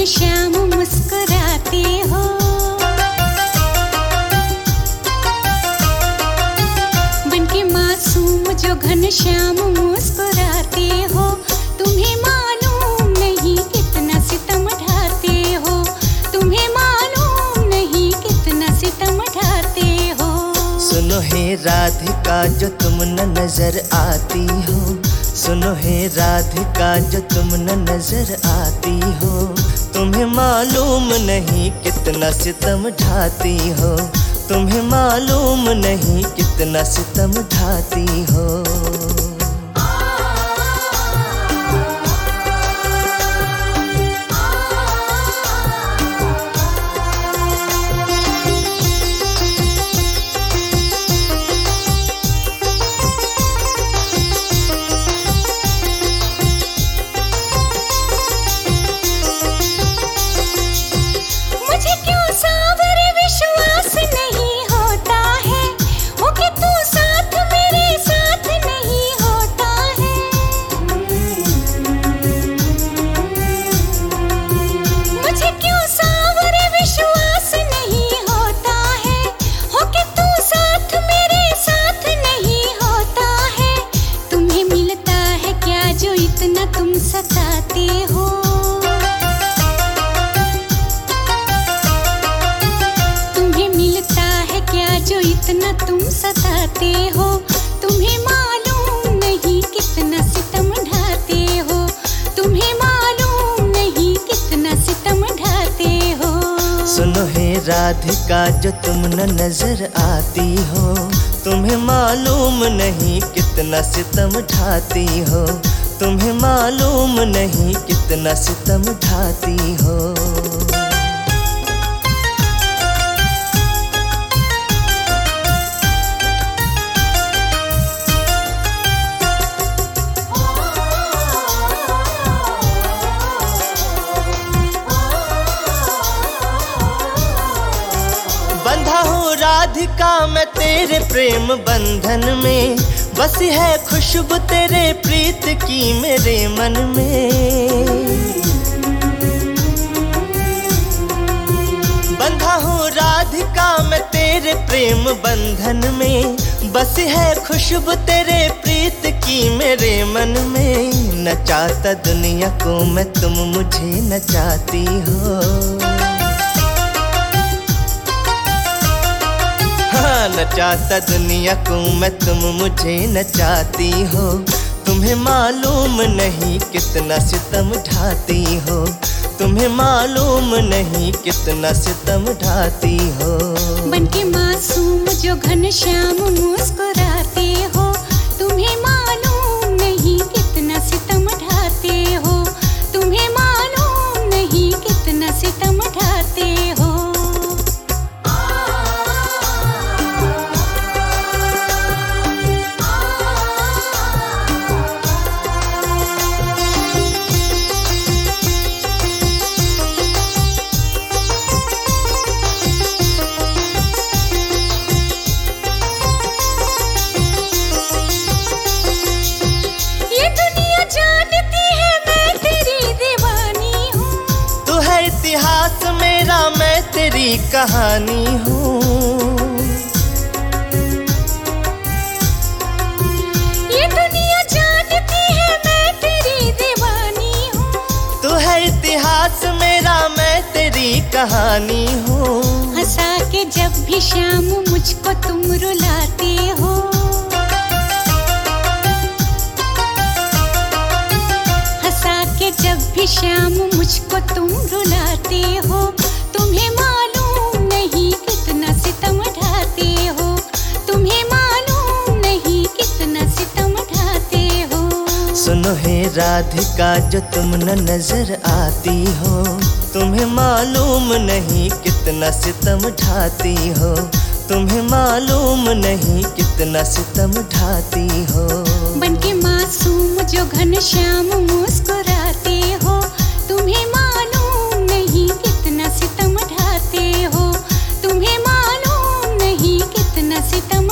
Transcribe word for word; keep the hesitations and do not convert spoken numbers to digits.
घनश्याम मुस्कुराते हो। बनके मासूम जो घनश्याम मुस्कुराते हो, तुम्हें मालूम नहीं कितना सितम ढाते हो, तुम्हें मालूम नहीं कितना सितम ढाते हो। सुनो हे राधिका जो तुम न नजर आती हो, सुनो हे राधिका जो तुम न नजर आती हो, तुम्हें मालूम नहीं कितना सितम ढाती हो, तुम्हें मालूम नहीं कितना सितम ढाती हो। तुम सताते हो, तुम्हें मिलता है क्या जो इतना तुम सताते हो, तुम्हें मालूम नहीं कितना सितम ढाते हो, तुम्हें मालूम नहीं कितना सितम ढाते हो। सुनो हे राधिका जो तुम न नजर आती हो, तुम्हें मालूम नहीं कितना सितम ढाती हो, तुम्हें मालूम नहीं कितना सितम ढाती हो। बंधा हूँ राधिका मैं तेरे प्रेम बंधन में, बसी है खुशबू तेरे प्रीत की मेरे मन में। बंधा हूँ राधिका मैं तेरे प्रेम बंधन में, बसी है खुशबू तेरे प्रीत की मेरे मन में। नचाता दुनिया को मैं तुम मुझे नचाती हो, नचाता दुनिया को मैं तुम मुझे नचाती हो, तुम्हें मालूम नहीं कितना सितम ढाती हो, तुम्हें मालूम नहीं कितना सितम ढाती हो। बनके मासूम जो घनश्याम मुस्कुराते हो, तुम्हें मालूम नहीं कितना सितम ढाते हो, तुम्हें मालूम नहीं कितना सितम ढाते हो। इतिहास मेरा मैं तेरी कहानी हूँ, ये दुनिया जानती है मैं तेरी दीवानी हूँ। तू है इतिहास मेरा मैं तेरी कहानी हूँ। हंसा के जब भी शाम मुझको तुम रुलाते हो, हंसा के जब भी शाम मुझको तुम रुलाते हो, तुम्हें मालूम नहीं कितना सितम ढाते हो, तुम्हें मालूम नहीं कितना सितम ढाते हो। सुनो हे राधिका जो तुम न नजर आती हो, तुम्हें मालूम नहीं कितना सितम ढाती हो, तुम्हें मालूम नहीं कितना सितम ढाती हो। बनके मासूम जो घनश्याम मुस्कुराते हो, तुम्हें मालूम नहीं कितना सितम ढाते हो, तुम्हें मालूम नहीं कितना सितम